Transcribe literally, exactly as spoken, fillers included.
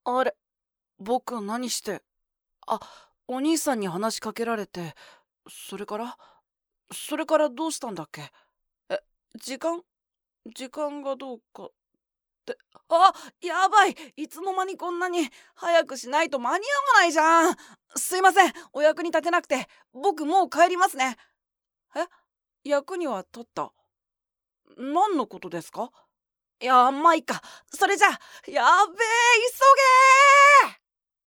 あれ、僕何して。あ、お兄さんに話しかけられて、それからそれからどうしたんだっけ。え、時間時間がどうかって。あ、やばい、いつの間にこんなに。早くしないと間に合わないじゃん。すいません、お役に立てなくて。僕もう帰りますね。え、役には立った。何のことですか。いや、まあいいか。それじゃあ、やべえ、急げー。